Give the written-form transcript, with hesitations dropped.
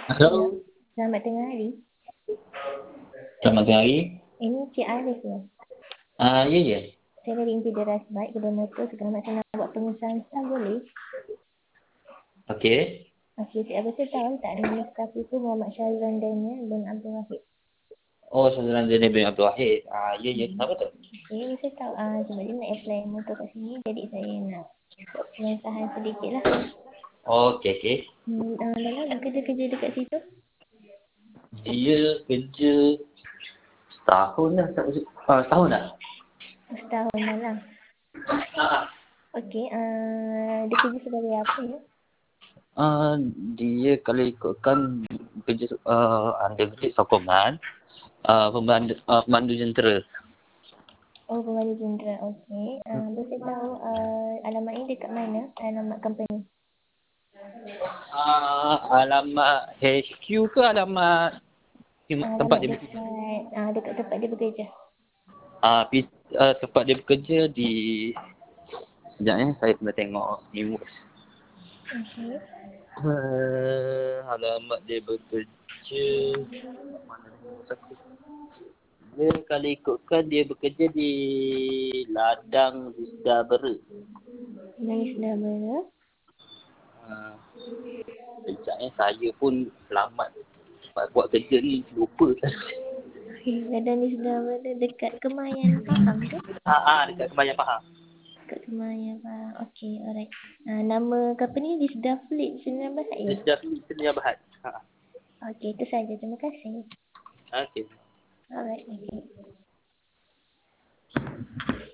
Hello, Hello. Selamat tengah hari. Selamat tengah hari. Ini Cik Arif ya. Ya, ya. Saya dari Impian Rasbaik, kedai motor. Sekarang macam nak buat pengusahaan sah boleh? Okey. Okey, Cik Arif saya tahu tak nama staff itu Muhammad Syahrizan Daniel dan Abdul Wahid. Oh, Saudara Zainal bin Abdul Wahid. Ya, ya. Kenapa tu? Okey, saya tahu sebab dia nak apply motor kat sini. Jadi saya nak buat pengusahaan sedikit lah. Okey, okey. Dah lama kerja-kerja dekat situ? Dia kerja setahun dah. Setahun dah? Setahun dah lah. Ah, Okey, dia kerja sebagai apa ya? Dia kalau ikutkan kerja under kecil sokongan, pemandu jentera. Oh, pemandu jentera. Okey. Boleh saya tahu alamat ini dekat mana? Alamat company. Alamat HQ ke alamat tempat Alamat dia bekerja? dekat tempat dia bekerja. Tempat dia bekerja di... Sekejap saya kena tengok news. Okey. Alamat dia bekerja mana news aku? Dia kalau ikutkan dia bekerja di ladang Rizda Bera. Nangis dah mana? Sekejap saya pun selamat buat kerja ni lupa. Ladang ni sudah mana? Dekat Kemayan Pahang ke? Dekat Kebayan Pahang. Dekat Kemayan Pahang. Okey, alright. Nama company ni Disda Fleet 19 ya? Rizda Sedia Bahad. Okey, itu saja. Terima kasih. Okey. Alright, okey.